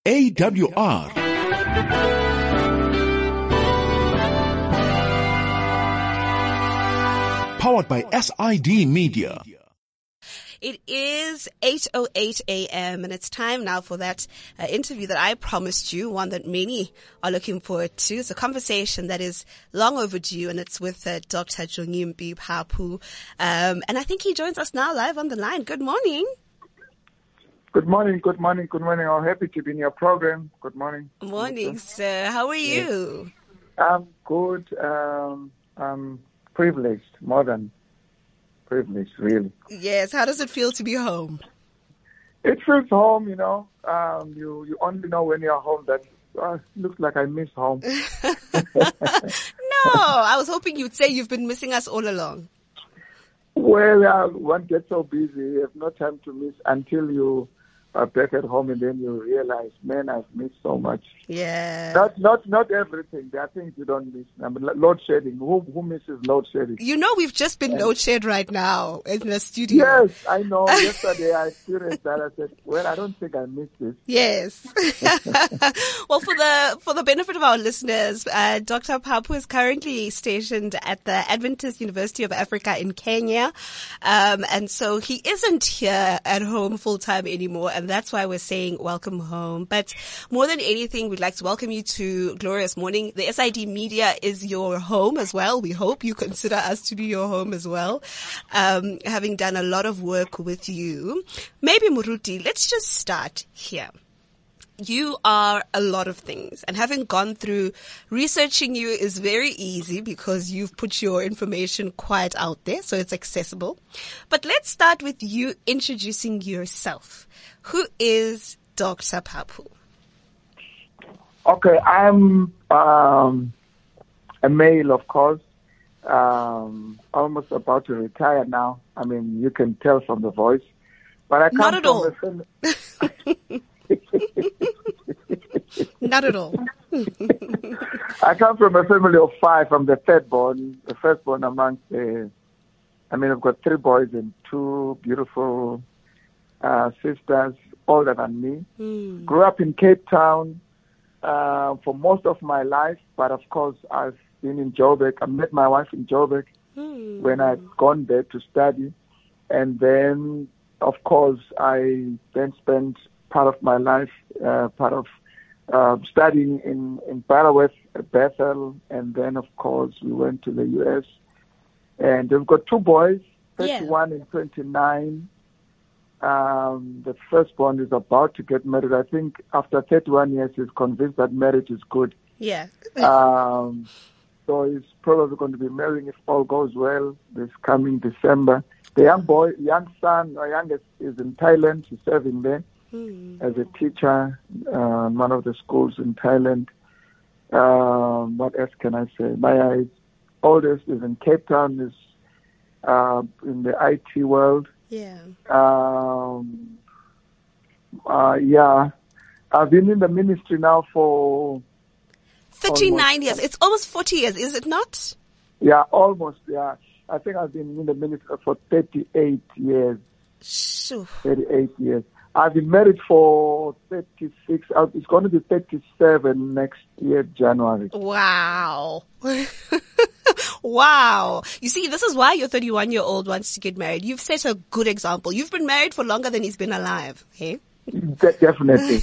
AWR. Powered by SID Media. It is 8:08 a.m. and it's time now for that interview that I promised you, one that many are looking forward to. It's a conversation that is long overdue, and it's with Dr. Jongimbi Phaphu. And I think he joins us now live on the line. Good morning. Good morning. I'm happy to be in your program. Good morning. Morning, sir. How are you? I'm good. I'm privileged, more than privileged, really. Yes. How does it feel to be home? It feels home, you know. You only know when you're home that looks like I miss home. No, I was hoping you'd say you've been missing us all along. Well, one gets so busy, you have no time to miss until you are back at home, and then you realize, man, I've missed so much. Yeah. Not everything. There are things you don't miss. I mean, load shedding. Who misses load shedding? You know, we've just been load shed right now in the studio. Yes, I know. Yesterday I experienced that. I said, well, I don't think I missed this. Yes. Well, for the benefit of our listeners, Dr. Phaphu is currently stationed at the Adventist University of Africa in Kenya. And so he isn't here at home full time anymore. And that's why we're saying welcome home. But more than anything, we'd like to welcome you to Glorious Morning. The SID Media is your home as well. We hope you consider us to be your home as well. Having done a lot of work with you. Maybe Muruti, let's just start here. You are a lot of things, and having gone through researching you is very easy because you've put your information quite out there, so it's accessible. But let's start with you introducing yourself. Who is Dr. Phaphu? Okay, I'm a male, of course. Almost about to retire now. I mean, you can tell from the voice, but I come Not at all. Not at all. I come from a family of 5. I'm the third born, the firstborn amongst I've got 3 boys and 2 beautiful sisters, older than me. Grew up in Cape Town for most of my life, but of course I've been in Joburg. I met my wife in Joburg when I'd gone there to study. And then, of course, I then spent part of my life, studying in Butterworth, Bethel, and then, of course, we went to the U.S. And we've got 2 boys, 31 and 29. The firstborn is about to get married. I think after 31 years, he's convinced that marriage is good. Yeah. So he's probably going to be marrying, if all goes well, this coming December. The young son, our youngest, is in Thailand. He's serving there as a teacher in one of the schools in Thailand. What else can I say? My oldest is in Cape Town, is in the IT world. Yeah. I've been in the ministry now for 39 years. It's almost 40 years, is it not? Yeah, almost, yeah. I think I've been in the ministry for 38 years. Sure. 38 years. I've been married for 36. It's going to be 37 next year, January. Wow. Wow. You see, this is why your 31-year-old wants to get married. You've set a good example. You've been married for longer than he's been alive. Hey? Definitely.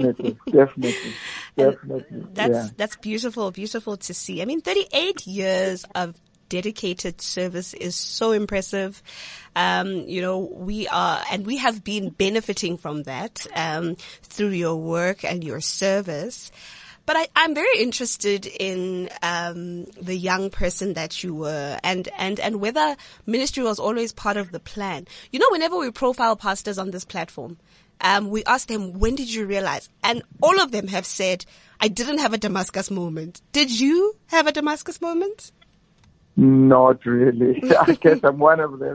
That's beautiful to see. I mean, 38 years of dedicated service is so impressive. We have been benefiting from that, through your work and your service. But I'm very interested in, the young person that you were and whether ministry was always part of the plan. You know, whenever we profile pastors on this platform, we ask them, when did you realize? And all of them have said, I didn't have a Damascus moment. Did you have a Damascus moment? Not really. I guess I'm one of them.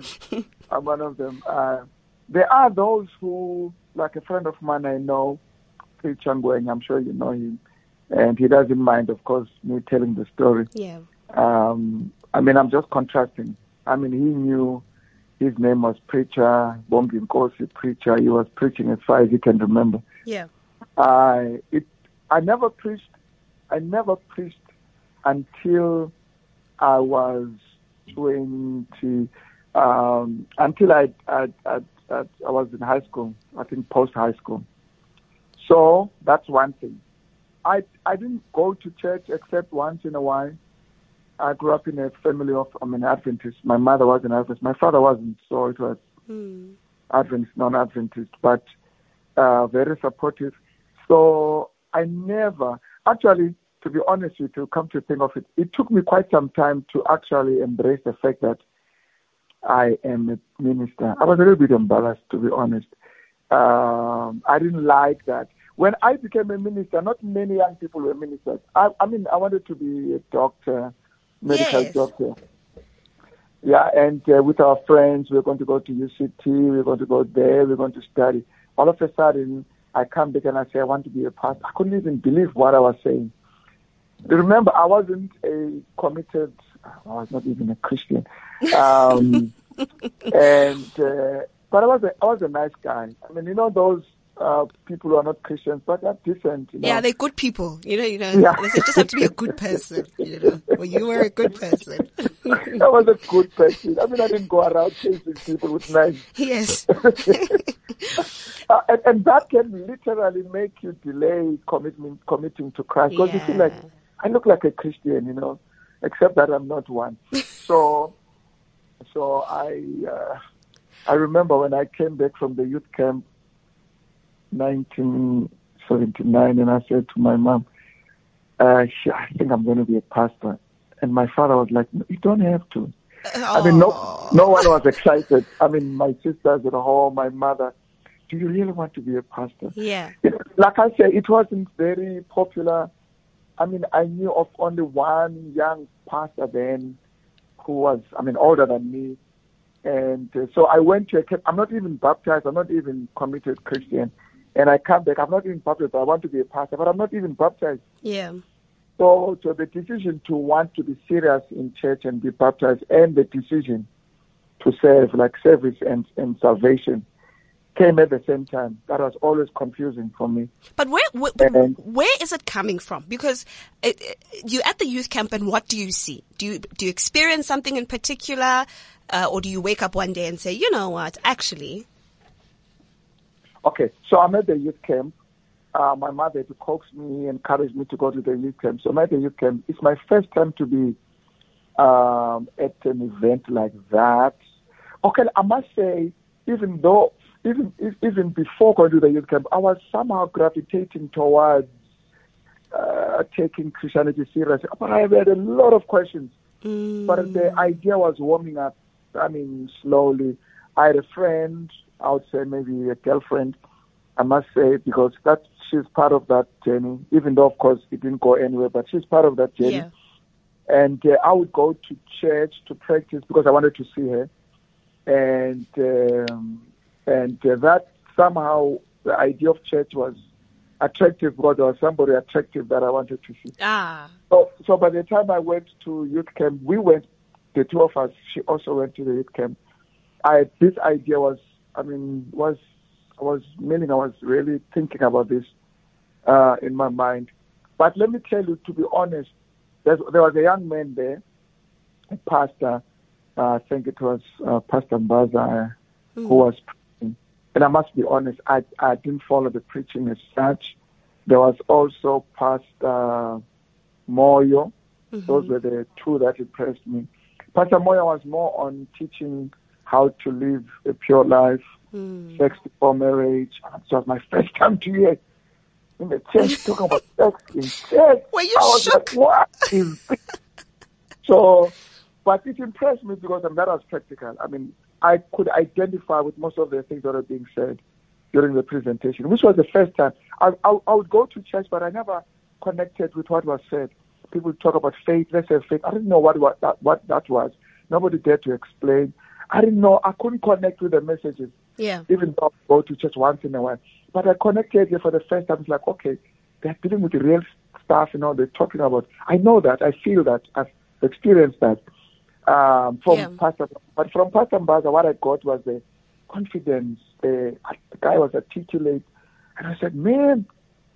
There are those who, like a friend of mine I know, Preacher Ngwenya, I'm sure you know him, and he doesn't mind, of course, me telling the story. Yeah. I'm just contrasting. He knew his name was Preacher, Bombi Nkosi Preacher. He was preaching as far as he can remember. Yeah. I never preached. I never preached until I was 20. Until I was in high school. I think post high school. So that's one thing. I didn't go to church except once in a while. I grew up in a family of Adventist. My mother was an Adventist. My father wasn't, so it was Adventist, non-Adventist, but very supportive. So I never, actually, to be honest with you, come to think of it, it took me quite some time to actually embrace the fact that I am a minister. I was a little bit embarrassed, to be honest. I didn't like that. When I became a minister, not many young people were ministers. I wanted to be a doctor, medical doctor. Yeah, and with our friends, we're going to go to UCT, we're going to go there, we're going to study. All of a sudden, I come back and I say, I want to be a pastor. I couldn't even believe what I was saying. Remember, I wasn't I was not even a Christian. But I was a nice guy. I mean, those people who are not Christians, but they're decent. Yeah, they're good people. Yeah. They just have to be a good person. Well, you were a good person. I was a good person. I mean, I didn't go around chasing people with knives. Yes. And that can literally make you delay committing to Christ, because you feel like I look like a Christian, except that I'm not one. So I remember when I came back from the youth camp, 1979, and I said to my mom, I think I'm going to be a pastor. And my father was like, no, you don't have to. I mean, no one was excited. I mean, my sisters at home, my mother, do you really want to be a pastor? Yeah. Like I said, it wasn't very popular. I mean, I knew of only one young pastor then who was, older than me. And so I went to a camp. I'm not even baptized. I'm not even committed Christian. And I come back. I'm not even baptized. I want to be a pastor, but I'm not even baptized. Yeah. So the decision to want to be serious in church and be baptized, and the decision to serve, like service and salvation, came at the same time. That was always confusing for me. But where is it coming from? Because you're at the youth camp, and what do you see? Do you experience something in particular, or do you wake up one day and say, you know what, actually? Okay, so I'm at the youth camp. My mother had to coax me, encourage me to go to the youth camp. So I'm at the youth camp. It's my first time to be at an event like that. Okay, I must say, even before going to the youth camp, I was somehow gravitating towards taking Christianity seriously. But I had a lot of questions. But the idea was warming up, slowly. I had a friend, I would say maybe a girlfriend, I must say, because she's part of that journey, even though, of course, it didn't go anywhere, but she's part of that journey. Yeah. And I would go to church to practice because I wanted to see her. And that somehow, the idea of church was attractive because there was somebody attractive that I wanted to see. So by the time I went to youth camp, the two of us, she also went to the youth camp. This idea was really thinking about this in my mind. But let me tell you, to be honest, there was a young man there, a pastor, I think it was Pastor Mbaza, who was preaching. And I must be honest, I didn't follow the preaching as such. There was also Pastor Moyo. Those were the two that impressed me. Pastor Moyo was more on teaching how to live a pure life, sex before marriage. It was my first time to hear in the church talking about sex in church. Were you shook? Like, what is this? So, but it impressed me because that was practical. I could identify with most of the things that were being said during the presentation, which was the first time. I would go to church, but I never connected with what was said. People talk about faith, let's have faith. I didn't know what that was. Nobody dared to explain. I didn't know. I couldn't connect with the messages. Yeah. Even though I go to church once in a while. But I connected here for the first time. It's like, okay, they're dealing with the real stuff, they're talking about. I know that. I feel that. I've experienced that. Pastor Mbaza, what I got was the confidence. The guy was articulate. And I said, man,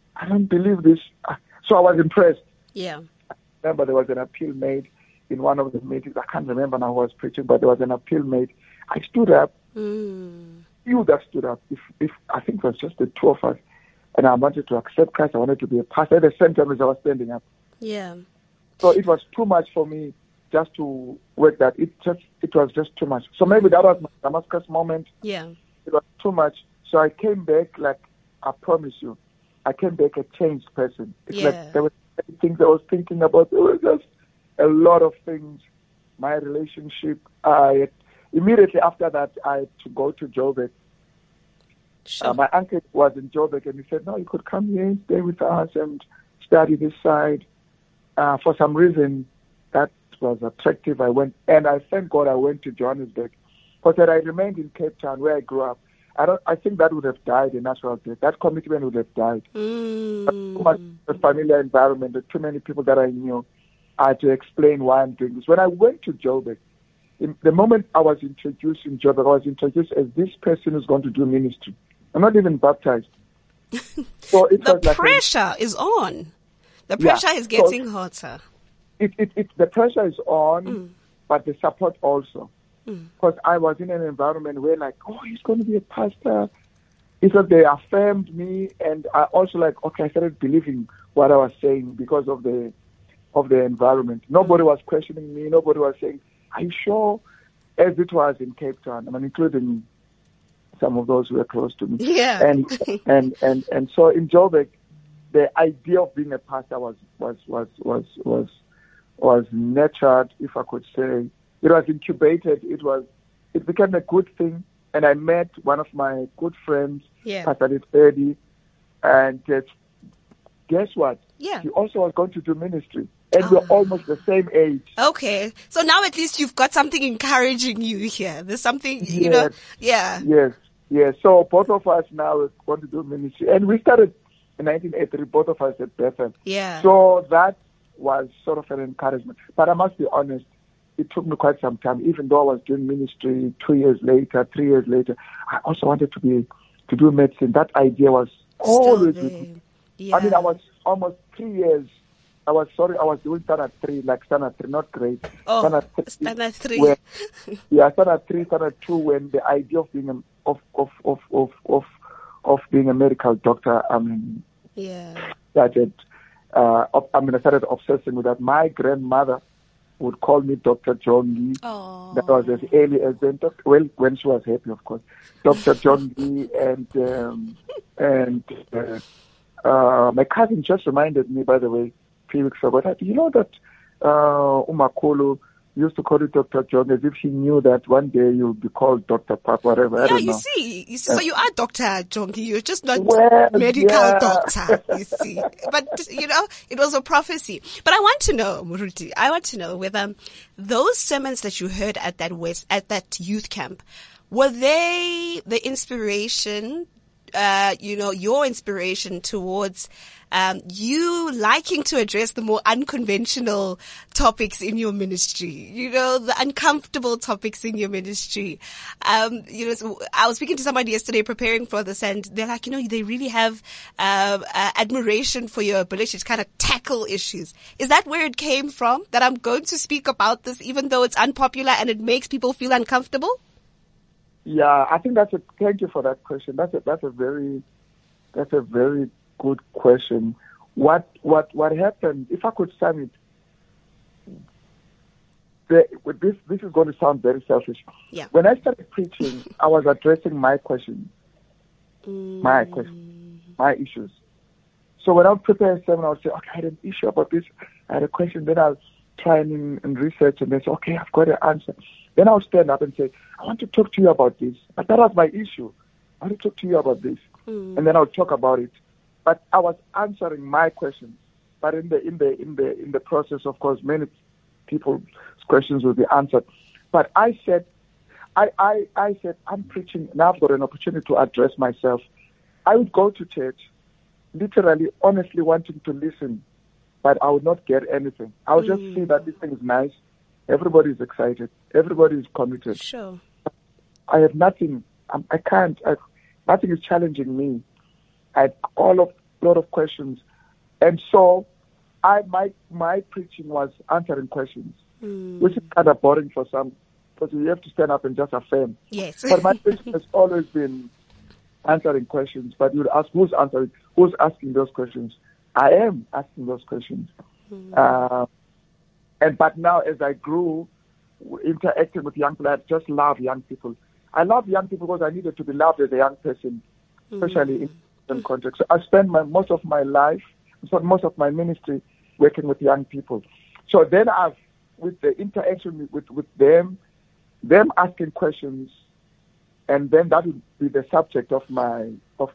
I don't believe this. So I was impressed. Yeah. I remember there was an appeal made in one of the meetings. I can't remember now who was preaching, but there was an appeal made. I stood up. You that stood up. If I think it was just the two of us, and I wanted to accept Christ. I wanted to be a pastor. At the same time as I was standing up. Yeah. So it was too much for me just to work that. It was just too much. So maybe that was my Damascus moment. Yeah. It was too much. So I came back, like I promise you, I came back a changed person. It's like there were things I was thinking about. There were just a lot of things. My relationship. Immediately after that, I had to go to Joburg. Sure. My uncle was in Joburg, and he said, "No, you could come here and stay with us and study this side." For some reason, that was attractive. I went, and I thank God I went to Johannesburg. Because had I remained in Cape Town, where I grew up, I think that would have died a natural death. That commitment would have died. Too much a familiar environment, too many people that I knew. I had to explain why I'm doing this. When I went to Joburg, the moment I was introduced in Joburg, I was introduced as this person who's going to do ministry. I'm not even baptized. So it the was like pressure is on. The pressure is getting hotter. The pressure is on, but the support also. Because I was in an environment where he's going to be a pastor. It's like they affirmed me, and I also I started believing what I was saying because of the environment. Nobody was questioning me. Nobody was saying, "Are you sure?" As it was in Cape Town, including some of those who were close to me. Yeah. And so in Joburg, the idea of being a pastor was nurtured, if I could say. It was incubated. It became a good thing. And I met one of my good friends, Pastor Eddie, and guess what? Yeah. He also was going to do ministry. And we're almost the same age. Okay. So now at least you've got something encouraging you here. There's something, Yes. Yes. So both of us now want to do ministry. And we started in 1983, both of us at Bethel. Yeah. So that was sort of an encouragement. But I must be honest, it took me quite some time. Even though I was doing ministry 2 years later, 3 years later, I also wanted to do medicine. That idea was always with me. Yeah. I was almost 3 years. I was doing standard 3, standard 3, not grade. Oh, standard 3. Where, standard 3, standard 2, when the idea of being being a medical doctor, started. I started obsessing with that. My grandmother would call me Dr. John Lee. Oh. That was as early as then. When she was happy, of course. Dr. John Lee and my cousin just reminded me, by the way, 3 weeks ago, that you know that Umakolo used to call you Dr. John as if he knew that one day you'll be called Dr. Park, whatever. Yeah, I don't you know. see, so you are Dr. Jongi. You're just not medical doctor, you see. But, it was a prophecy. But I want to know, Muruti, whether those sermons that you heard at that youth camp, were they the inspiration, your inspiration towards you liking to address the more unconventional topics in your ministry, the uncomfortable topics in your ministry. So I was speaking to somebody yesterday preparing for this, and they're like, they really have admiration for your ability to kind of tackle issues. Is that where it came from, that I'm going to speak about this even though it's unpopular and it makes people feel uncomfortable? Yeah, I think thank you for that question. That's a very good question. What happened, if I could sum it, this is going to sound very selfish. Yeah. When I started preaching, I was addressing my questions, my issues. So when I would prepare a sermon, I would say, okay, I had an issue about this, I had a question, then I'll try and research and then say, okay, I've got an answer. Then I'll stand up and say, I want to talk to you about this. But that was my issue. I want to talk to you about this. And then I'll talk about it. But I was answering my questions. But in the process, of course, many people's questions will be answered. But I said, I'm preaching, now I've got an opportunity to address myself. I would go to church, literally, honestly wanting to listen, but I would not get anything. I would just see that this thing is nice. Everybody is excited. Everybody is committed. Sure. I have nothing. Nothing is challenging me. lot of questions. And so my preaching was answering questions, which is kind of boring for some, because you have to stand up and just affirm. Yes. But my preaching has always been answering questions. But you would ask, who's asking those questions? I am asking those questions. But now, as I grew, interacting with young people, I just love young people. I love young people because I needed to be loved as a young person, especially in context. So I spend most of my ministry working with young people. So then with the interaction with them asking questions, and then that would be the subject of my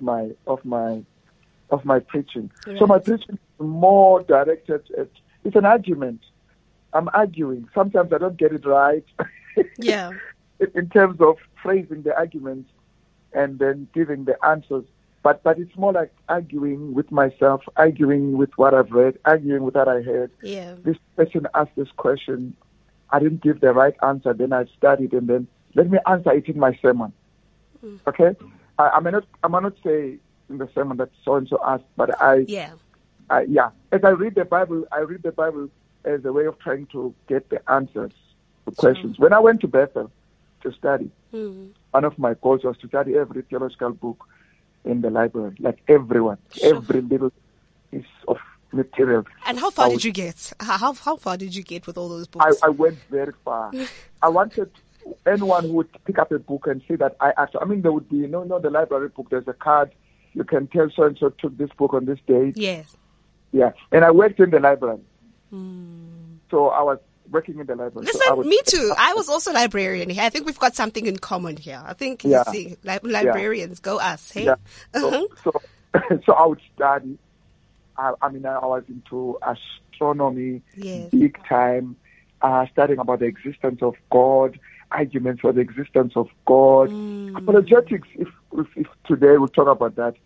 preaching. Right. So my preaching is more directed at, it's an argument. I'm arguing. Sometimes I don't get it right. Yeah. In terms of phrasing the arguments and then giving the answers. But it's more like arguing with myself, arguing with what I've read, arguing with what I heard. Yeah. This person asked this question. I didn't give the right answer. Then I studied, and then let me answer it in my sermon. Okay? I may not say in the sermon that so-and-so asked, but as I read the Bible, as a way of trying to get the answers to questions. When I went to Bethel to study, one of my goals was to study every theological book in the library, like everyone, every little piece of material. And how far did you get? How far did you get with all those books? I went very far. I wanted anyone who would pick up a book and see that there would be, the library book, there's a card, you can tell so-and-so took this book on this date. Yes. Yeah, and I worked in the library. So I was working in the library. Listen, me too. I was also a librarian here. I think we've got something in common here. I think, you see, librarians, go us, hey? Yeah. So I would study. I was into astronomy, big time, studying about the existence of God, arguments for the existence of God, apologetics. If today we talk about that,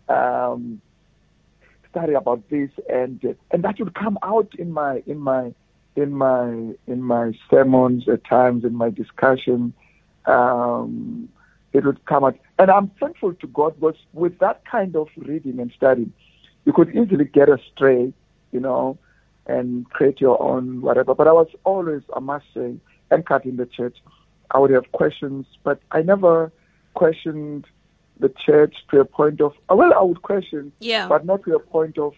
study about this, and that would come out in my sermons at times, in my discussion. It would come out, and I'm thankful to God because with that kind of reading and studying, you could easily get astray, and create your own whatever. But I was always, I must say, anchored in the church. I would have questions, but I never questioned the church to a point of, I would question, but not to a point of,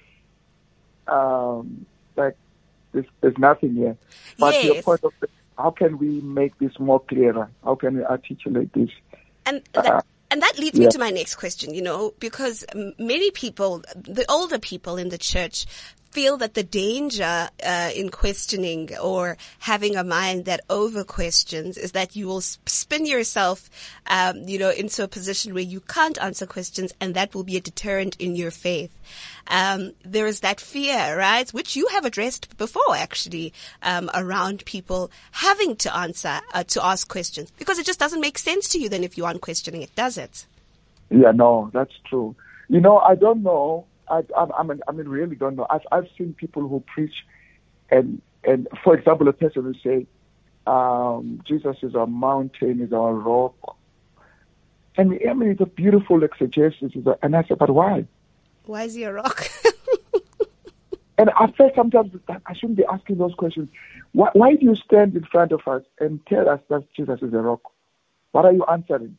there's nothing here. But to a point of, how can we make this more clearer? How can we articulate this? And that leads me to my next question, because many people, the older people in the church, feel that the danger in questioning or having a mind that over questions is that you will spin yourself, into a position where you can't answer questions, and that will be a deterrent in your faith. There is that fear, right, which you have addressed before, actually, around people having to ask questions, because it just doesn't make sense to you then if you aren't questioning it, does it? Yeah, no, that's true. I don't know. I really don't know. I've seen people who preach, and for example, a person will say, Jesus is our mountain, is our rock. And it's a beautiful exegesis. And I said, but why? Why is he a rock? And I felt sometimes that I shouldn't be asking those questions. Why do you stand in front of us and tell us that Jesus is a rock? What are you answering?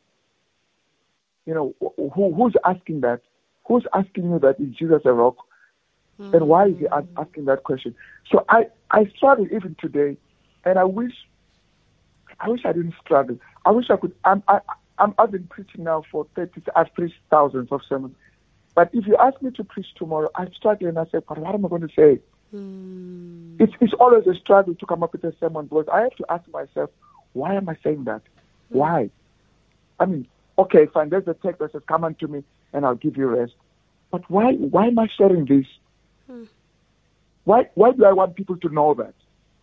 Who's asking that? Who's asking you that, is Jesus a rock? And why is he asking that question? So I struggle even today, and I wish I didn't struggle. I wish I could. I've been preaching now for 30. I've preached thousands of sermons. But if you ask me to preach tomorrow, I struggle and I say, but what am I going to say? It's always a struggle to come up with a sermon because I have to ask myself, why am I saying that? Why? Okay, fine. There's a text that says, come unto me and I'll give you rest. But why am I sharing this? Why do I want people to know that?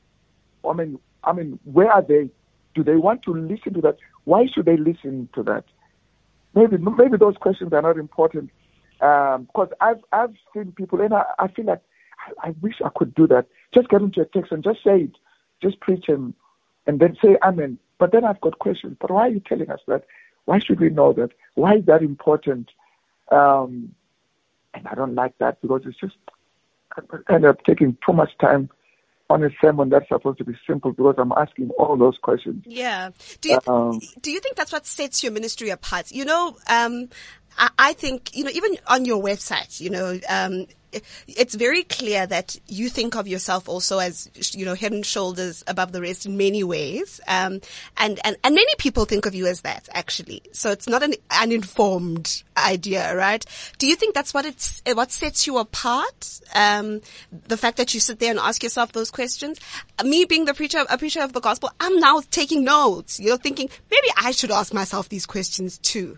Where are they? Do they want to listen to that? Why should they listen to that? Maybe those questions are not important. Because I've seen people, and I feel like I wish I could do that. Just get into a text and just say it. Just preach and then say amen. But then I've got questions. But why are you telling us that? Why should we know that? Why is that important? And I don't like that because it's just, I end up taking too much time on a sermon that's supposed to be simple because I'm asking all those questions. Yeah. Do you think that's what sets your ministry apart? You know, I think, you know, even on your website, you know, it's very clear that you think of yourself also as, you know, head and shoulders above the rest in many ways. And many people think of you as that, actually. So it's not an uninformed idea, right? Do you think that's what sets you apart? The fact that you sit there and ask yourself those questions? Me being a preacher of the gospel, I'm now taking notes, you know, thinking maybe I should ask myself these questions too.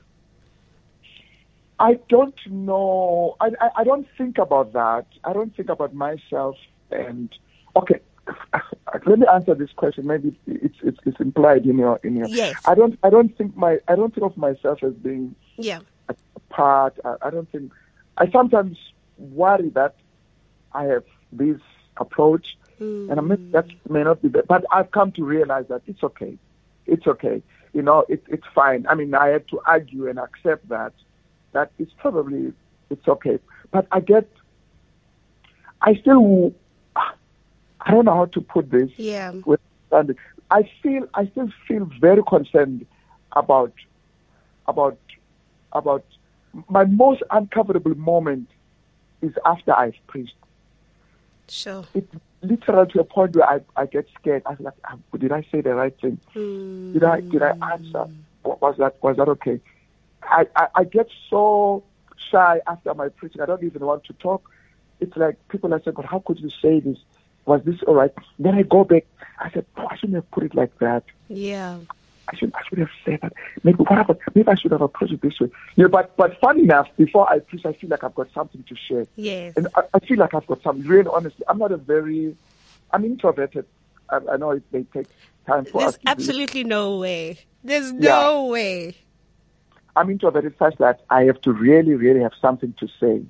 I don't know. I don't think about that. I don't think about myself. And okay, let me answer this question. Maybe it's implied in your. Yes. I don't think of myself as being a part. I don't think. I sometimes worry that I have this approach, and that may not be. But I've come to realize that it's okay. It's okay. You know, it's fine. I mean, I had to argue and accept that it's okay. But I don't know how to put this. Yeah. I still feel very concerned about my most uncomfortable moment is after I've preached. Sure. It's literal to a point where I get scared. I was like, did I say the right thing? Did I answer? Was that okay? I get so shy after my preaching. I don't even want to talk. It's like people are saying, God, how could you say this? Was this all right? Then I go back. I said, no, I shouldn't have put it like that. Yeah. I should have said that. Maybe I should have approached it this way. Yeah, but funny enough, before I preach, I feel like I've got something to share. Yes. And I feel like I've got something. Really, honestly, I'm introverted. I know it may take time for us. There's absolutely no way. There's no way. I'm introverted such that I have to really, really have something to say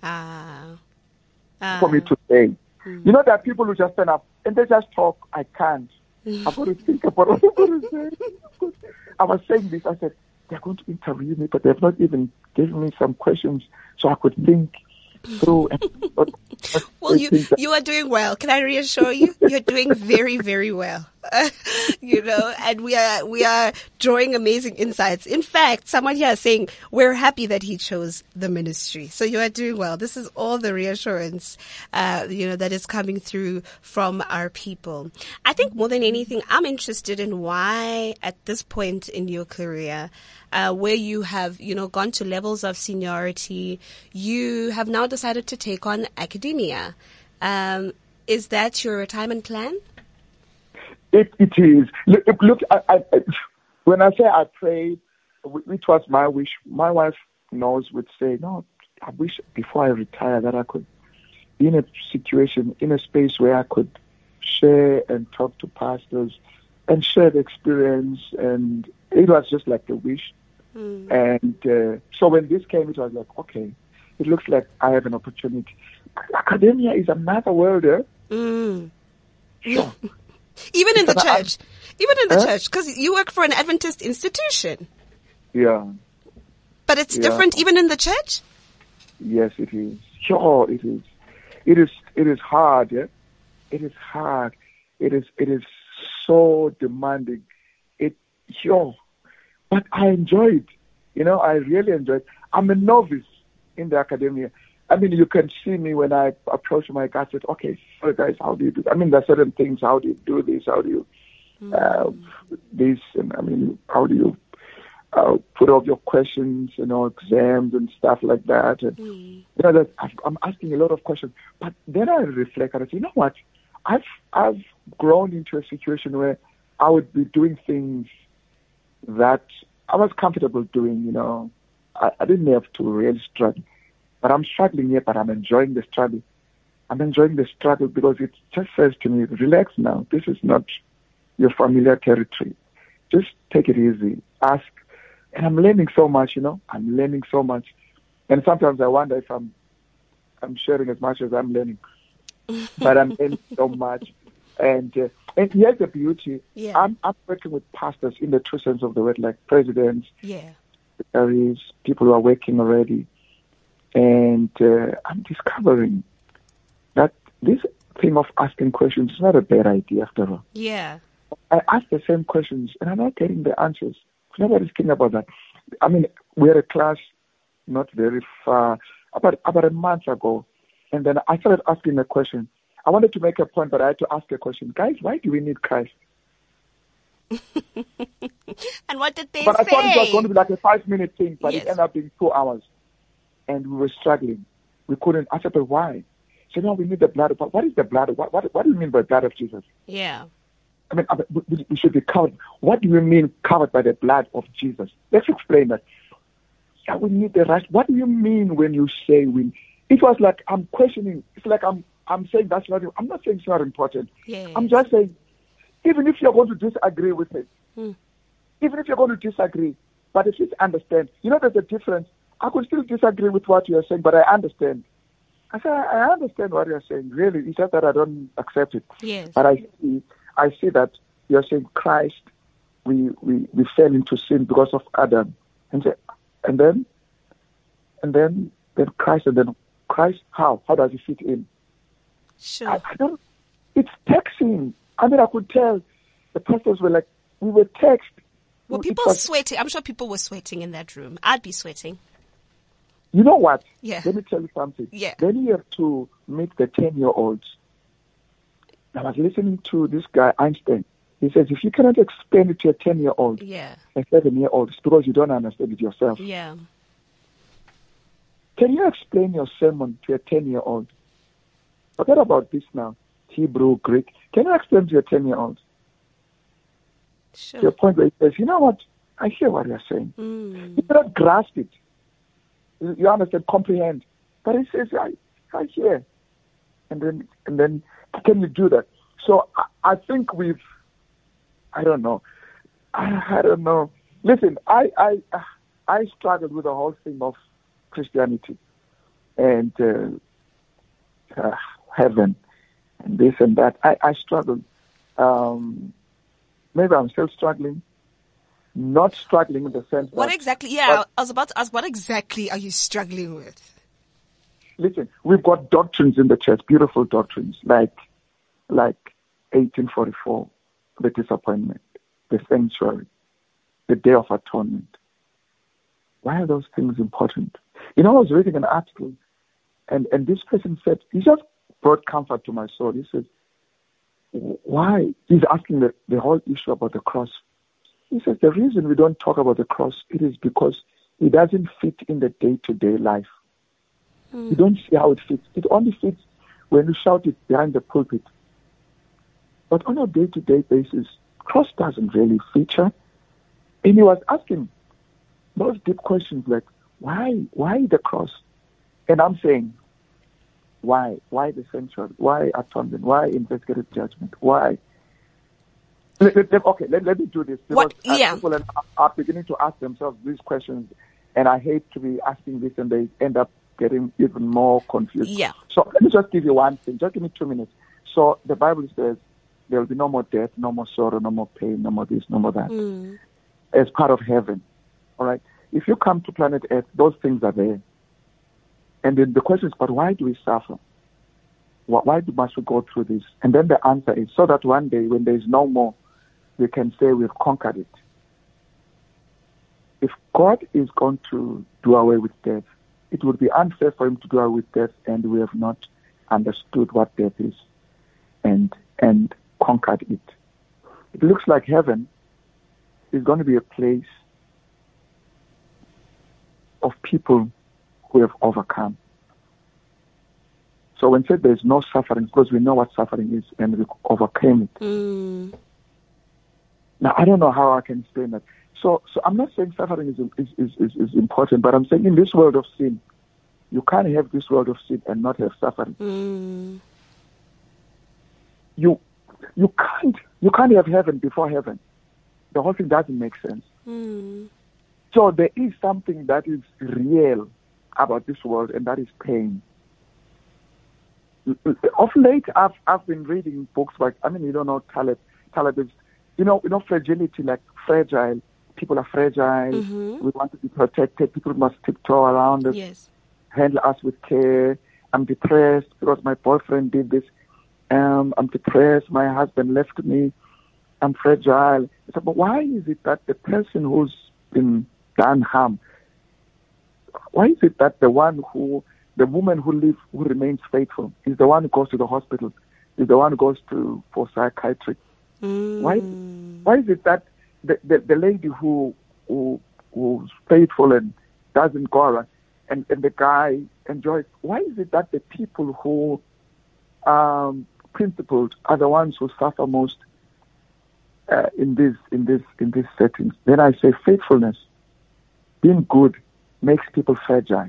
for me to say. You know, there are people who just stand up and they just talk. I can't. I've got to think about what I'm going to say. I was saying this. I said, they're going to interview me, but they've not even given me some questions so I could think through. Well, you are doing well. Can I reassure you? You're doing very, very well. You know, and we are drawing amazing insights. In fact, someone here is saying we're happy that he chose the ministry. So you are doing well. This is all the reassurance, you know, that is coming through from our people. I think more than anything, I'm interested in why at this point in your career, where you have, you know, gone to levels of seniority, you have now decided to take on academia. Is that your retirement plan? It is. Look, when I say I prayed, which was my wish, my wife would say, no, I wish before I retire that I could be in a situation, in a space where I could share and talk to pastors and share the experience. And it was just like a wish. And so when this came, it was like, okay, it looks like I have an opportunity. Academia is another world, Sure. Even in the church. Even in the church, because you work for an Adventist institution. Yeah. But it's different even in the church? Yes, it is. Sure, it is. It is hard, yeah? It is hard. It is so demanding. But I enjoy it. You know, I really enjoy it. I'm a novice in the academia. I mean, you can see me when I approach my guys. I said, okay, so guys, how do you do? I mean, there are certain things. How do you do this? How do you this? And I mean, how do you put all your questions, you know, exams and stuff like that? And you know, I'm asking a lot of questions. But then I reflect and I say, you know what? I've grown into a situation where I would be doing things that I was comfortable doing. You know, I didn't have to really struggle. But I'm struggling here, but I'm enjoying the struggle. I'm enjoying the struggle because it just says to me, relax now. This is not your familiar territory. Just take it easy. Ask. And I'm learning so much, you know. I'm learning so much. And sometimes I wonder if I'm sharing as much as I'm learning. But I'm learning so much. And here's the beauty. Yeah. I'm working with pastors in the true sense of the word, like presidents, secretaries, people who are working already. And I'm discovering that this thing of asking questions is not a bad idea after all. Yeah. I ask the same questions and I'm not getting the answers. Nobody's thinking about that. I mean, we had a class not very far, about a month ago, and then I started asking a question. I wanted to make a point, but I had to ask a question. Guys, why do we need Christ? And what did they but say? I thought it was going to be like a 5-minute thing, but Yes. it ended up being 2 hours. And we were struggling. We couldn't. I said, but why? So no, we need the blood. But what is the blood? What do you mean by the blood of Jesus? Yeah. I mean, we should be covered. What do you mean covered by the blood of Jesus? Let's explain that. Yeah, we need the right. What do you mean when you say we? It was like I'm questioning. It's like I'm saying that's not. I'm not saying it's not important. Yes. I'm just saying, even if you're going to disagree with it, even if you're going to disagree, but if you understand, there's a difference. I could still disagree with what you're saying, but I understand. I say I understand what you're saying. Really, it's just that I don't accept it. Yes. But I see that you're saying Christ, we fell into sin because of Adam, and then Christ, and then Christ. How does he fit in? Sure. I don't. It's taxing. I mean, I could tell the pastors were like, we were taxed. Were people sweating? I'm sure people were sweating in that room. I'd be sweating. You know what? Yeah. Let me tell you something. Yeah. Then you have to meet the 10-year-olds. I was listening to this guy, Einstein. He says, if you cannot explain it to a 10-year-old, Yeah. a 7-year-old, it's because you don't understand it yourself. Yeah. Can you explain your sermon to a 10-year-old? Forget about this now. Hebrew, Greek. Can you explain to a 10-year-old? Sure. To a point where he says, you know what? I hear what you're saying. You cannot grasp it. You understand, comprehend. But he says, I hear. And then can you do that? So I think I don't know. I don't know. Listen, I struggled with the whole thing of Christianity and heaven and this and that. I struggled. Maybe I'm still struggling. Not struggling in the sense that... What exactly? Yeah, I was about to ask, what exactly are you struggling with? Listen, we've got doctrines in the church, beautiful doctrines, like 1844, the disappointment, the sanctuary, the Day of Atonement. Why are those things important? I was reading an article, and this person said, he just brought comfort to my soul. He said, why? He's asking the whole issue about the cross. He says, the reason we don't talk about the cross, it is because it doesn't fit in the day-to-day life. You don't see how it fits. It only fits when you shout it behind the pulpit. But on a day-to-day basis, cross doesn't really feature. And he was asking those deep questions like, why the cross? And I'm saying, why? Why the sanctuary? Why atonement? Why investigative judgment? Why? Let me do this. Because people are beginning to ask themselves these questions, and I hate to be asking this, and they end up getting even more confused. Yeah. So let me just give you one thing. Just give me 2 minutes. So the Bible says there will be no more death, no more sorrow, no more pain, no more this, no more that. As part of heaven. All right? If you come to planet Earth, those things are there. And then the question is, but why do we suffer? Why must we go through this? And then the answer is so that one day when there is no more, we can say we've conquered it. If God is going to do away with death, it would be unfair for him to do away with death, and we have not understood what death is and conquered it. It looks like heaven is going to be a place of people who have overcome. So when said there's no suffering, because we know what suffering is and we overcame it. Now, I don't know how I can explain that. So I'm not saying suffering is important, but I'm saying in this world of sin, you can't have this world of sin and not have suffering. You can't have heaven before heaven. The whole thing doesn't make sense. So there is something that is real about this world, and that is pain. Of late, I've been reading books like, you don't know Taleb is, you know fragility, like fragile. People are fragile. We want to be protected. People must tiptoe around us. Yes. handle us with care. I'm depressed because my boyfriend did this. I'm depressed. My husband left me. I'm fragile. So, but why is it that the person who's been done harm, why is it that the woman who remains faithful, is the one who goes to the hospital, is the one who goes for psychiatry? Why is it that the lady who's faithful and doesn't go around, and the guy enjoys? Why is it that the people who principled are the ones who suffer most in these settings? Then I say faithfulness, being good, makes people fragile.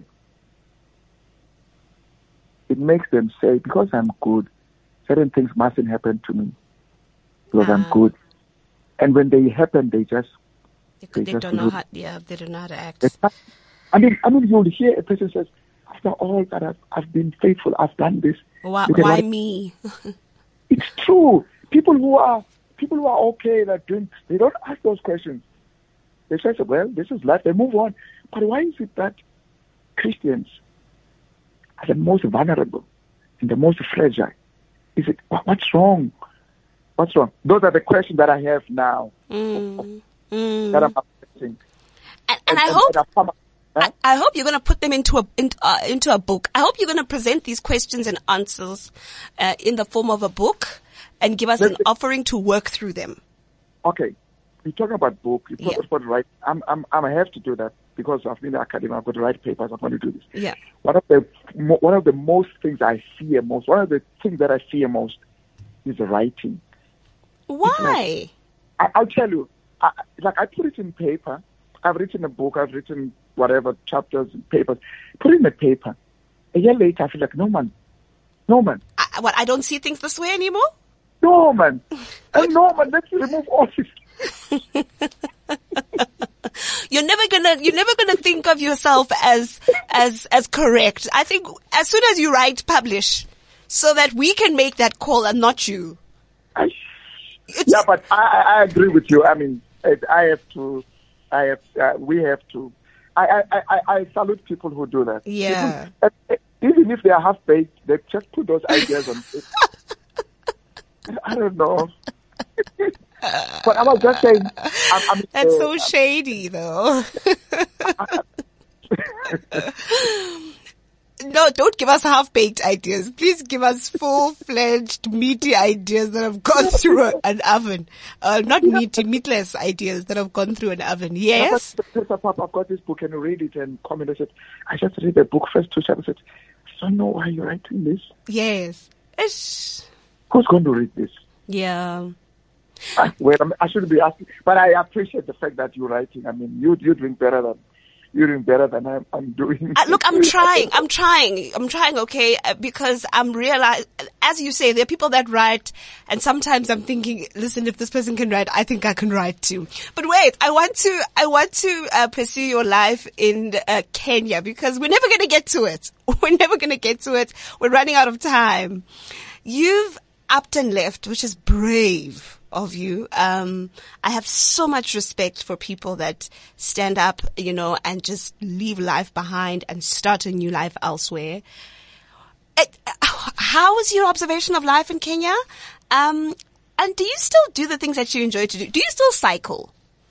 It makes them say, because I'm good, certain things mustn't happen to me because I'm good. And when they happen, they don't know how to act. I mean, you'll hear a person says, after all that I've been faithful, I've done this. Why me? It's true. People who are okay, they don't ask those questions. They say, well, this is life. They move on. But why is it that Christians are the most vulnerable and the most fragile? Is it what's wrong? What's wrong? Those are the questions that I have now. That I'm asking. And I hope you're going to put them into a book. I hope you're going to present these questions and answers in the form of a book and give us an offering to work through them. Okay, you talk about book. You talk about write. I have to do that because I've been in the academy. I've got to write papers. I'm going to do this. Yeah. One of the most things I fear most. One of the things that I fear most is writing. Why? I'll tell you. I put it in paper. I've written a book. I've written whatever chapters and papers. Put it in the paper. A year later, I feel like no man. I don't see things this way anymore. No man. Let's remove all this. You're never gonna think of yourself as correct. I think as soon as you write, publish, so that we can make that call and not you. But I agree with you. I mean, we have to. I salute people who do that. Yeah. Even if they are half-baked, they just put those ideas on it. I don't know. But I was just saying. That's so shady, though. No, don't give us half-baked ideas. Please give us full-fledged, meaty ideas that have gone through an oven. Not meaty, meatless ideas that have gone through an oven. Yes? I've got this book and read it and comment. I said, I just read the book, first 2 chapters. I said, I don't know why you're writing this. Yes. Who's going to read this? Yeah. Well, I shouldn't be asking, but I appreciate the fact that you're writing. I mean, you're doing better than I'm doing. Look, I'm trying, okay, because I'm realizing, as you say, there are people that write, and sometimes I'm thinking, listen, if this person can write, I think I can write too. But wait, I want to pursue your life in Kenya, because we're never going to get to it. We're running out of time. You've upped and left, which is brave of you. I have so much respect for people that stand up, and just leave life behind and start a new life elsewhere. How is your observation of life in Kenya? And do you still do the things that you enjoy to do? Do you still cycle?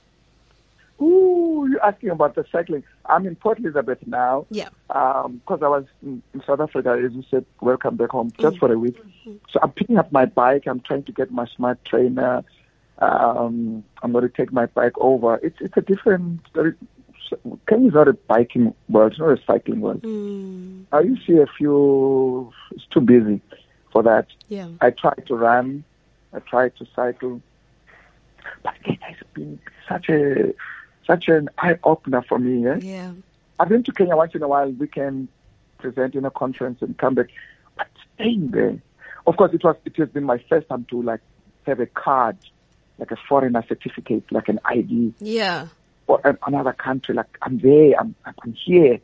Ooh, you're asking about the cycling. I'm in Port Elizabeth now. Yeah. Because I was in South Africa, as you said, welcome back home, just for a week. Mm-hmm. So I'm picking up my bike. I'm trying to get my smart trainer. I'm going to take my bike over. It's a different. Kenya is not a biking world. It's not a cycling world. You see a few. It's too busy for that. Yeah. I try to run. I try to cycle. But Kenya has been such an eye-opener for me. Yeah. I've been to Kenya once in a while. We can present in a conference and come back. But staying there, of course, it has been my first time to have a card, like a foreigner certificate, like an ID. Yeah. Or another country, like I'm there, I'm here.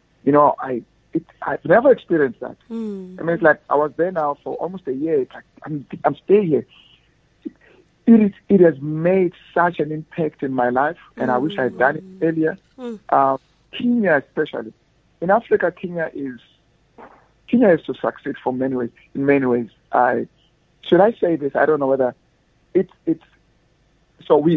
I've never experienced that. I mean, it's like I was there now for almost a year. It's like I'm staying here. It has made such an impact in my life, and I wish I had done it earlier. Kenya especially in Africa, Kenya is to succeed for many ways. In many ways, should I say this? I don't know whether it's. So we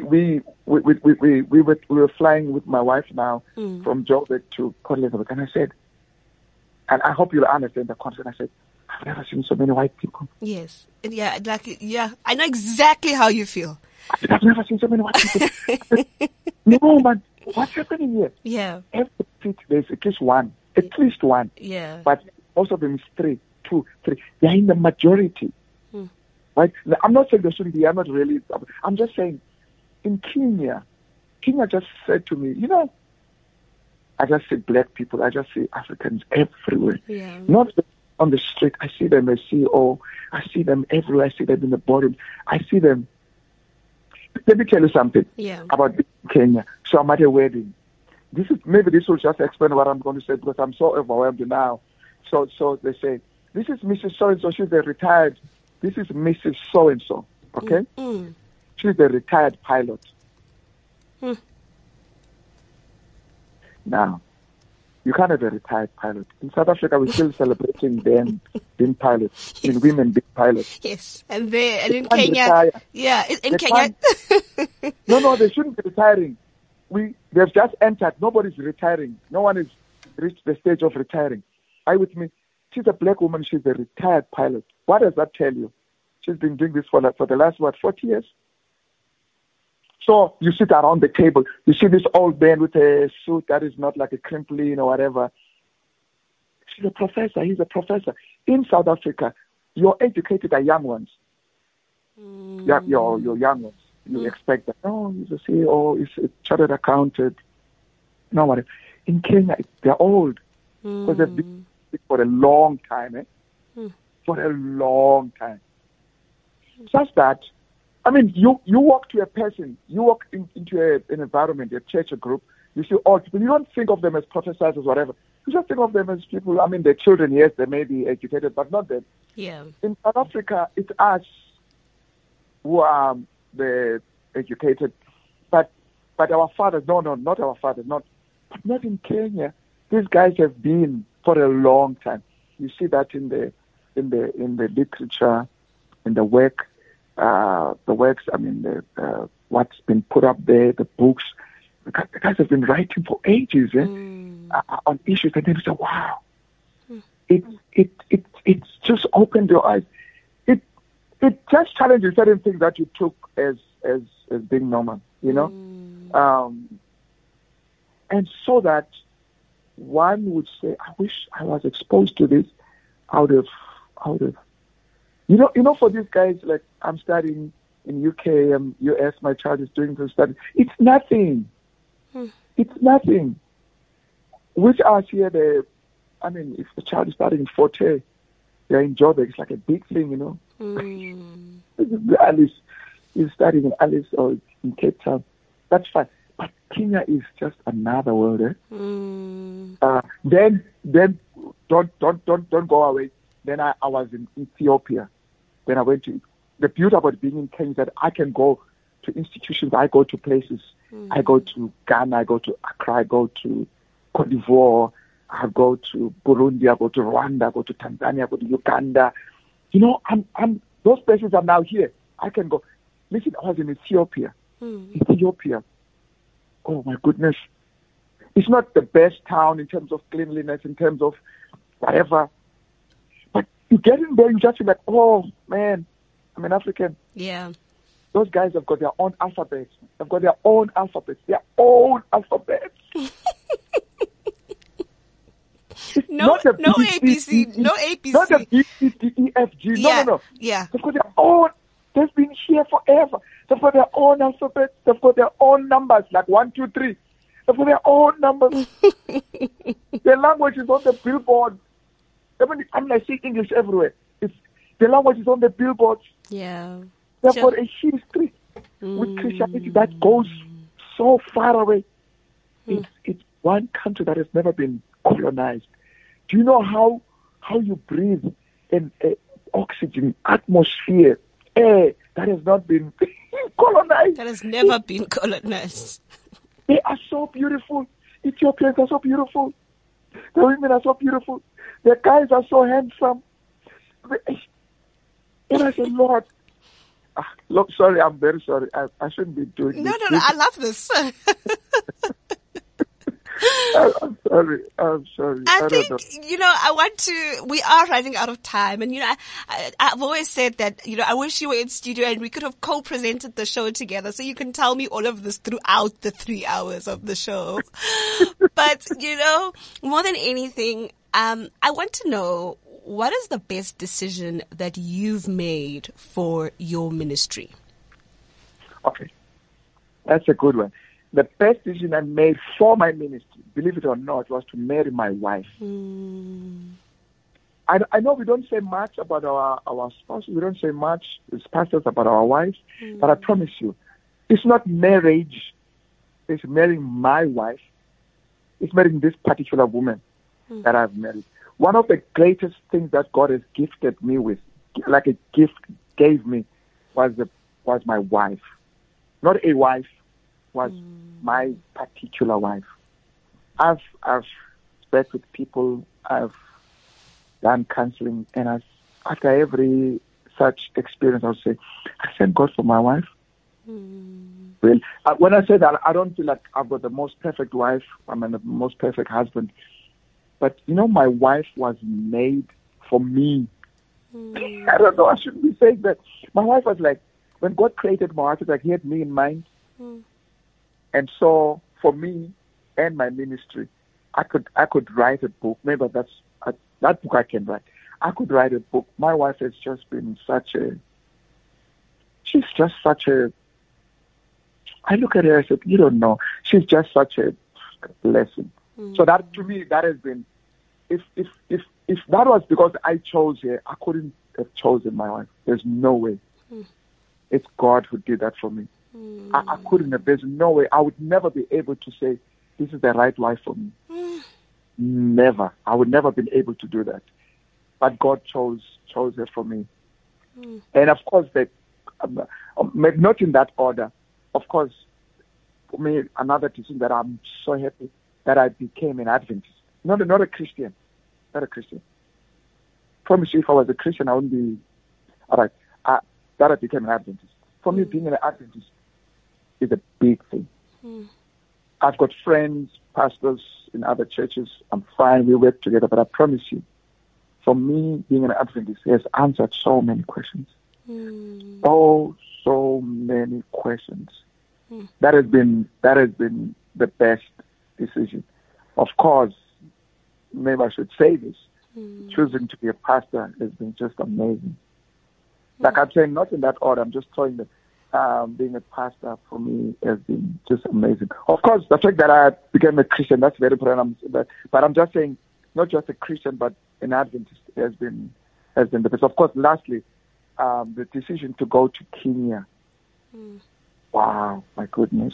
were flying with my wife now from Joburg to Port Elizabeth, and I said, and I hope you'll understand the concept. I said, I've never seen so many white people. Yes, yeah, I know exactly how you feel. I said, I've never seen so many white people. Said, no, man, what's happening here? Yeah, every street there's at least one. Yeah, but most of them is 3, 2, 3. They're in the majority. Right? Now, I'm not saying they shouldn't be. I'm not really. I'm just saying, in Kenya just said to me, I just see black people. I just see Africans everywhere. Yeah. Not on the street. I see them as CEO. I see them everywhere. I see them in the bottom. I see them. Let me tell you something about Kenya. So I'm at a wedding. This will just explain what I'm going to say because I'm so overwhelmed now. So they say, this is Mrs. So-and-so. She's a retired. This is Mrs. So-and-so. Okay? She's a retired pilot. Now, you can't have a retired pilot. In South Africa, we're still celebrating them being pilots. Yes. I mean, women being pilots. Yes, and in Kenya, in Kenya. No, they shouldn't be retiring. They've just entered. Nobody's retiring. No one has reached the stage of retiring. Are you with me? She's a black woman. She's a retired pilot. What does that tell you? She's been doing this for the last, 40 years? So you sit around the table. You see this old man with a suit that is not like a crimpling or whatever. She's a professor. He's a professor. In South Africa, your educated are young ones. Your young ones. You expect that, he's a CEO, he's a chartered accountant. No, whatever. In Kenya, they're old. Because they've been for a long time. For a long time. Such that, I mean, you walk to a person, you walk into an environment, a church, a group, you see old people. You don't think of them as professors or whatever. You just think of them as people, I mean, they're children, yes, they may be educated, but not them. Yeah. In South Africa, it's us who are the educated, but our fathers, no, not our fathers, but not in Kenya. These guys have been for a long time. You see that in the literature, in the works. I mean, what's been put up there, the books. The guys have been writing for ages on issues, and then you say, "Wow, it's just opened your eyes." It just challenges certain things that you took as being normal, and so that one would say, "I wish I was exposed to this out of." For these guys, like I'm studying in UK and US, my child is doing the study. It's nothing. It's nothing. Which us here, if the child is studying in Forte, they're in Joburg, it's like a big thing, Alice is studying in Alice or in Cape Town. That's fine. But Kenya is just another world, Then don't go away. Then I was in Ethiopia. Then I went to, the beauty about being in Kenya is that I can go to institutions, I go to places. I go to Ghana, I go to Accra, I go to Cote d'Ivoire, I go to Burundi, I go to Rwanda, I go to Tanzania, I go to Uganda. Those places are now here. I can go. Listen, I was in Ethiopia. Ethiopia. Oh my goodness. It's not the best town in terms of cleanliness, in terms of whatever. But you get in there, you just feel like, oh man, I'm an African. Yeah. Those guys have got their own alphabets. They've got their own alphabets. No ABC. No ABC. Not the B, C, D, E, F, G. Yeah. No. Yeah. They've got their own. They've been here forever. They've got their own alphabets. They've got their own numbers, like 1, 2, 3. They've got their own numbers. Their language is on the billboard. I see English everywhere. The language is on the billboards. Yeah. They've got a history with Christianity that goes so far away. It's one country that has never been colonized. Do you know how you breathe in oxygen, atmosphere, air that has not been colonized? That has never been colonized. They are so beautiful. Ethiopians are so beautiful. The women are so beautiful. The guys are so handsome. And I said, Lord, look, sorry, I'm very sorry. I shouldn't be doing No, this. no, I love this. I'm sorry. I don't know. think, we are running out of time. And, I've always said that, I wish you were in studio and we could have co-presented the show together so you can tell me all of this throughout the 3 hours of the show. But, more than anything, I want to know, what is the best decision that you've made for your ministry? Okay. That's a good one. The best decision I made for my ministry, believe it or not, was to marry my wife. I know we don't say much about our spouses. We don't say much as pastors about our wives. But I promise you, it's not marriage. It's marrying my wife. It's marrying this particular woman that I've married. One of the greatest things that God has gifted me with, like a gift gave me, was my wife. Not a wife, was my particular wife. I've spoke with people, I've done counseling, and after every such experience, I'll say, I thank God for my wife. Well, when I say that, I don't feel like I've got the most perfect wife, I'm the most perfect husband. But, my wife was made for me. I don't know, I shouldn't be saying that. My wife was like, when God created my wife, like He had me in mind. And so, for me and my ministry, I could write a book. Maybe that book I can write. I could write a book. My wife has just been she's just such a, I look at her and I said, you don't know. She's just such a blessing. So that, to me, that has been, if that was because I chose her, I couldn't have chosen my wife. There's no way. It's God who did that for me. I couldn't have. There's no way. I would never be able to say, this is the right wife for me. Never. I would never been able to do that. But God chose her for me. And of course, not in that order. Of course, for me, another decision that I'm so happy that I became an Adventist. Not a Christian. Not a Christian. Promise you, if I was a Christian, I wouldn't be. All right. That I became an Adventist. For me, being an Adventist is a big thing. I've got friends, pastors in other churches. I'm fine. We work together. But I promise you, for me, being an Adventist has answered so many questions. So many questions. That has been the best decision. Of course, maybe I should say this. Choosing to be a pastor has been just amazing. Like I'm saying, not in that order. I'm just telling that being a pastor for me has been just amazing. Of course, the fact that I became a Christian, that's very important. But I'm just saying, not just a Christian, but an Adventist has been the best. Of course, lastly, the decision to go to Kenya. Wow, my goodness.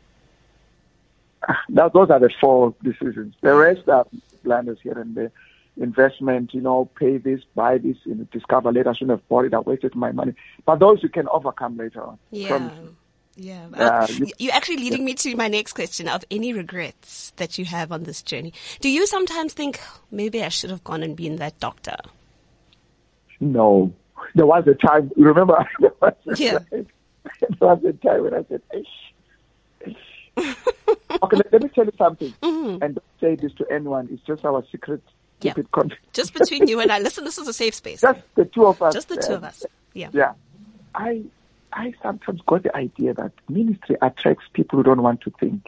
Those are the 4 decisions. The rest are blunders here and there. Investment, pay this, buy this, discover later. I shouldn't have bought it. I wasted my money. But those you can overcome later on. Yeah. You're actually leading me to my next question of any regrets that you have on this journey. Do you sometimes think, maybe I should have gone and been that doctor? No. There was a time, remember? There was a time when I said, Okay, let me tell you something. And don't say this to anyone. It's just our secret. Keep it confidential. Just between you and I. Listen, this is a safe space. Just the two of us. Just the two of us. Yeah. Yeah. I sometimes got the idea that ministry attracts people who don't want to think.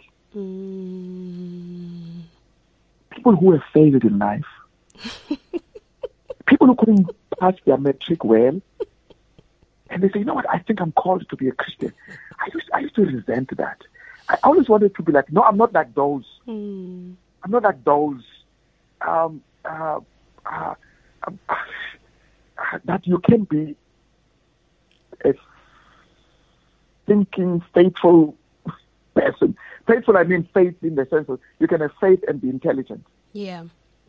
People who have failed in life. People who couldn't pass their matric well. And they say, you know what, I think I'm called to be a Christian. I used to resent that. I always wanted to be like, no, I'm not like those. I'm not like those. That you can be a thinking, faithful person. Faithful, I mean faith in the sense of you can have faith and be intelligent. Yeah.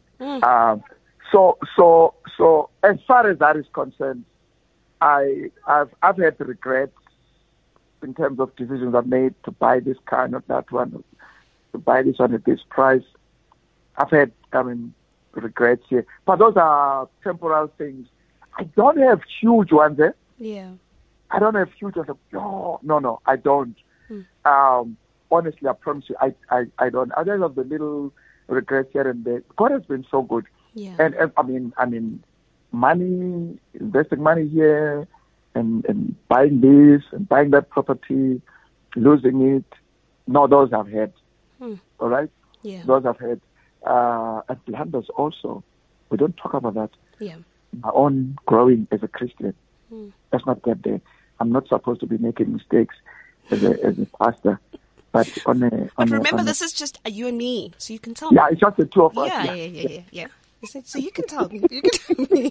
So as far as that is concerned, I've had regrets in terms of decisions I've made to buy this car, not that one, to buy this one at this price. I've had, regrets here. But those are temporal things. I don't have huge ones, eh? Yeah. I don't have huge ones. No, I don't. Honestly, I promise you, I don't. Other of the little regrets here and there, God has been so good. Yeah. And I mean, money, investing money here, and buying this and buying that property, losing it. No, those I've had. All right? Yeah. Those I've had. And blunders also. We don't talk about that. Yeah. My own growing as a Christian. Let's not get there. I'm not supposed to be making mistakes as a pastor. But remember, this is just you and me, so you can tell me. Yeah, it's just the two of us. Yeah. So you can tell me. You can tell me.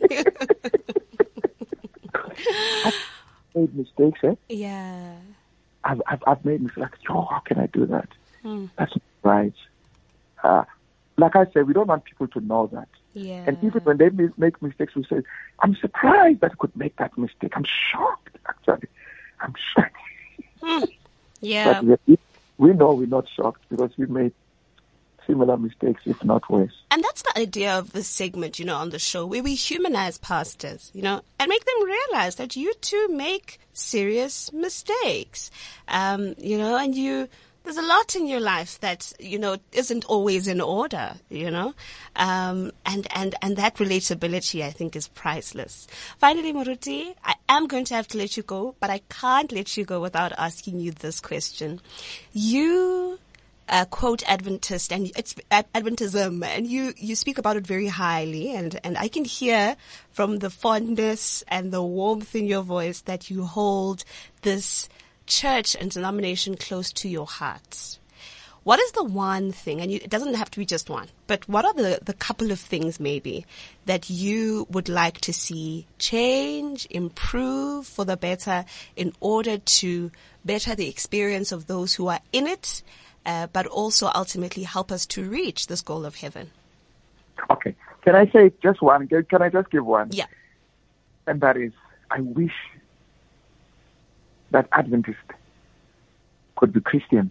I've made mistakes, eh? Yeah. I've made mistakes. Like, how can I do that? That's not right. Like I said, we don't want people to know that. Yeah. And even when they make mistakes, we say, I'm surprised that I could make that mistake. I'm shocked, actually. I'm shocked. Yeah. But we know we're not shocked because we made similar mistakes, if not worse. And that's the idea of this segment, on the show, where we humanize pastors, and make them realize that you too make serious mistakes. And there's a lot in your life that, isn't always in order, and that relatability, I think, is priceless. Finally, Moruti, I am going to have to let you go, but I can't let you go without asking you this question. You quote Adventist and it's Adventism, and you speak about it very highly, and I can hear from the fondness and the warmth in your voice that you hold this church and denomination close to your heart. What is the one thing, and it doesn't have to be just one, but what are the couple of things maybe that you would like to see change, improve for the better in order to better the experience of those who are in it, but also ultimately help us to reach this goal of heaven? Okay. Can I say just one? Can I just give one? Yeah. And that is, I wish that Adventists could be Christians.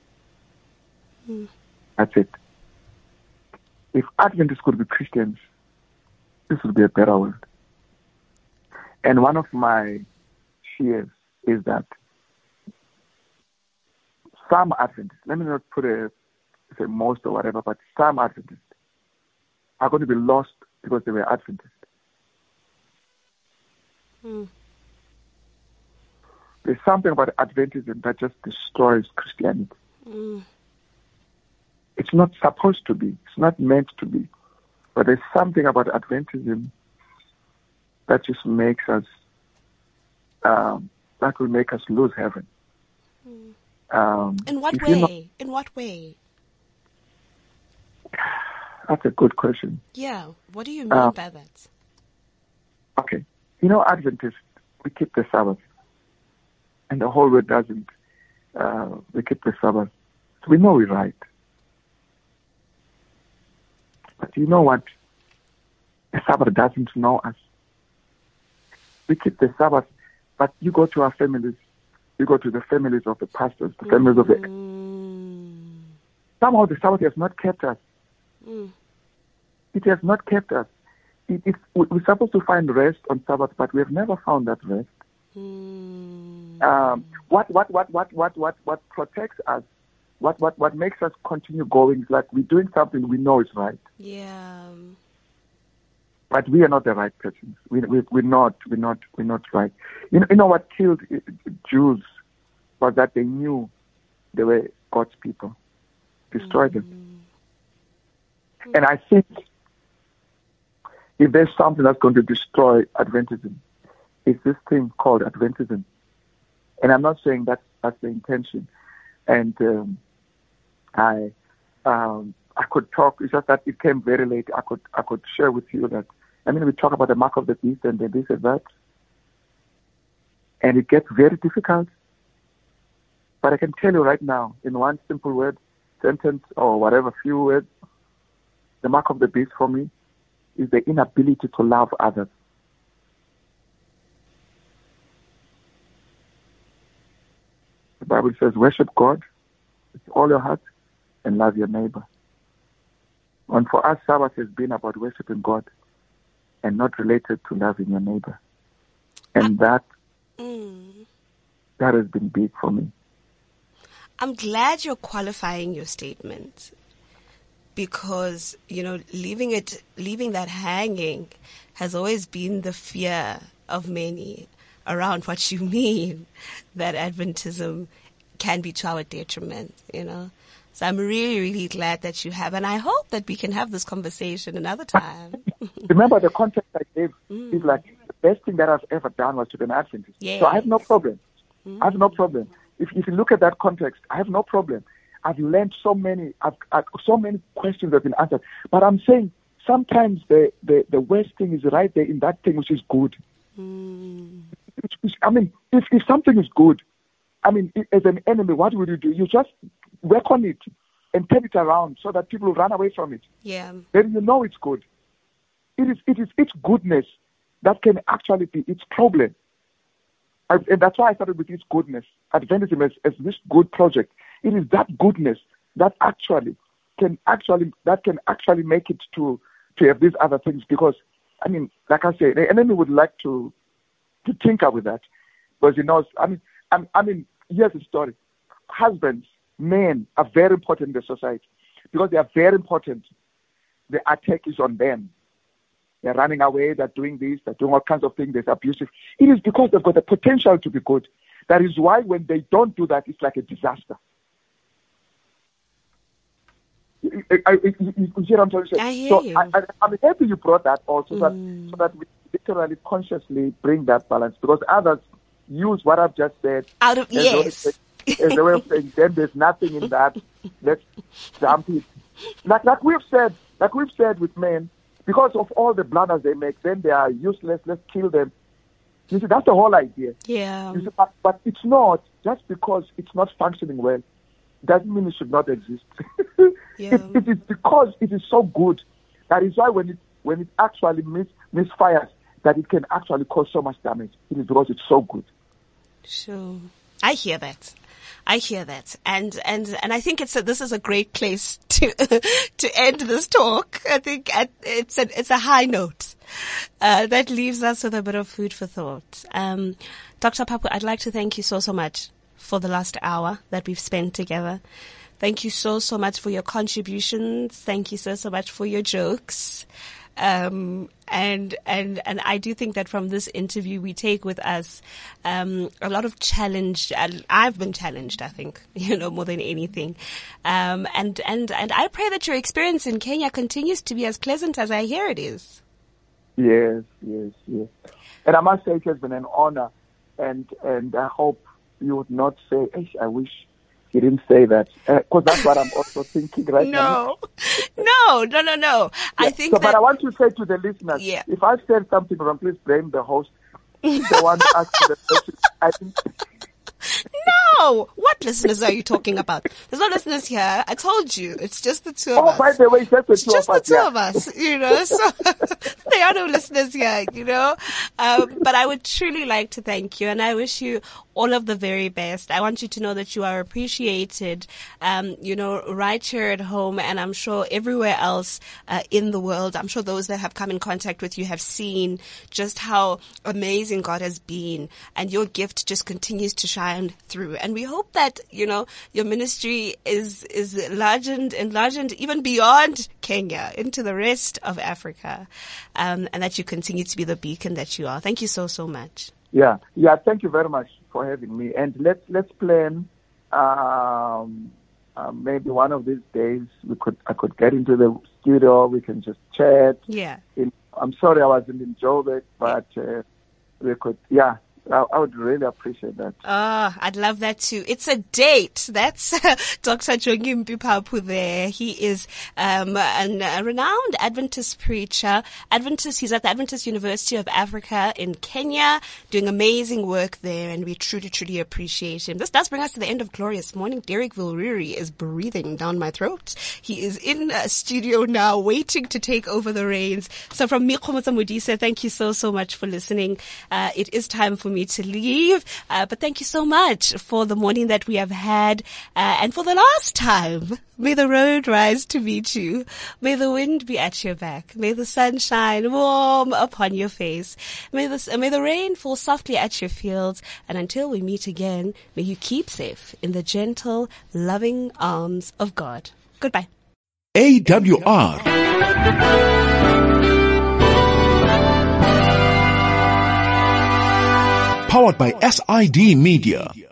That's it. If Adventists could be Christians, this would be a better world. And one of my fears is that some Adventists, let me not say most or whatever, but some Adventists are going to be lost because they were Adventists. There's something about Adventism that just destroys Christianity. It's not supposed to be. It's not meant to be. But there's something about Adventism that just makes us, that will make us lose heaven. In what way? In what way? That's a good question. Yeah. What do you mean by that? Okay. Adventists, we keep the Sabbath. And the whole world doesn't. We keep the Sabbath. So we know we're right. But you know what? The Sabbath doesn't know us. We keep the Sabbath, but you go to our families. You go to the families of the pastors, the families of the... Somehow the Sabbath has not kept us. It has not kept us. We're supposed to find rest on Sabbath, but we have never found that rest. What protects us, what makes us continue going is like we're doing something we know is right. Yeah. But we are not the right persons. We're not right. You know what killed Jews was that they knew they were God's people. Destroyed them. And I think if there's something that's going to destroy Adventism, it's this thing called Adventism. And I'm not saying that's the intention. And I could talk. It's just that it came very late. I could share with you that. We talk about the mark of the beast and this and that, and it gets very difficult. But I can tell you right now, in one simple word, sentence, or whatever, few words, the mark of the beast for me is the inability to love others. The Bible says, worship God with all your heart and love your neighbor. And for us, Sabbath has been about worshiping God and not related to loving your neighbor. And that has been big for me. I'm glad you're qualifying your statement, because, leaving that hanging has always been the fear of many around what you mean that Adventism can be to our detriment, So I'm really, really glad that you have, and I hope that we can have this conversation another time. Remember the context I gave is like the best thing that I've ever done was to be an Adventist. Yes. So I have no problem. I have no problem. If you look at that context, I have no problem. I've learned so many questions have been answered. But I'm saying sometimes the worst thing is right there in that thing which is good. I mean, if something is good, I mean, as an enemy, what would you do? You just work on it and turn it around so that people will run away from it. Yeah. Then it's good. It is its goodness that can actually be its problem. And that's why I started with its goodness. Adventism as this good project. It is that goodness that can actually make it to have these other things. Because, I mean, like I say, the enemy would like to tinker with that. Because I mean, here's the story. Husbands, men are very important in the society because they are very important. The attack is on them. They're running away, they're doing this, they're doing all kinds of things, they're abusive. It is because they've got the potential to be good. That is why when they don't do that, it's like a disaster. You hear what I'm trying to say? I hear you. I'm happy you brought that also, so that we literally consciously bring that balance, because others use what I've just said out of yes. As a way of saying, then there's nothing in that. Let's dump it. Like we've said with men, because of all the blunders they make, then they are useless. Let's kill them. You see, that's the whole idea. Yeah. You see, but it's not just because it's not functioning well. Doesn't mean it should not exist. Yeah. It is because it is so good. That is why when it actually misfires, that it can actually cause so much damage. It is because it's so good. Sure. I hear that. And I think this is a great place to end this talk. I think it's a high note, that leaves us with a bit of food for thought. Dr. Phaphu, I'd like to thank you so much for the last hour that we've spent together. Thank you so much for your contributions. Thank you so much for your jokes. And I do think that from this interview we take with us a lot of challenge. I've been challenged, I think, more than anything. And I pray that your experience in Kenya continues to be as pleasant as I hear it is. Yes. And I must say it has been an honor, and I hope you would not say, I wish you didn't say that, because that's what I'm also thinking right now. No. Yeah. I think But I want to say to the listeners, if I've said something wrong, please blame the host. If they want to ask the question, I think... No! What listeners are you talking about? There's no listeners here. I told you. It's just the two of us. Oh, by the way, it's just the two of us. So there are no listeners here, But I would truly like to thank you, and I wish you all of the very best. I want you to know that you are appreciated, right here at home, and I'm sure everywhere else in the world. I'm sure those that have come in contact with you have seen just how amazing God has been, and your gift just continues to shine through. And we hope that, your ministry is enlarged even beyond Kenya into the rest of Africa, and that you continue to be the beacon that you are. Thank you so much. Yeah. Thank you very much for having me. And let's plan. Maybe one of these days I could get into the studio. We can just chat. Yeah. I'm sorry I wasn't in Joburg, but we could. Yeah. I would really appreciate that. I'd love that too. It's a date. That's Dr. Jongimpi Phaphu there. He is a renowned Adventist preacher. He's at the Adventist University of Africa in Kenya, doing amazing work there, and we truly appreciate him. This does bring us to the end of Glorious Morning. Derek Vilriri is breathing down my throat. He is in a studio now, waiting to take over the reins. So from me, Khomotsa Modise, thank you so much for listening. It is time for me me to leave. But thank you so much for the morning that we have had. And for the last time, may the road rise to meet you. May the wind be at your back. May the sun shine warm upon your face. May the rain fall softly at your fields. And until we meet again, may you keep safe in the gentle, loving arms of God. Goodbye. AWR. Powered by SID Media.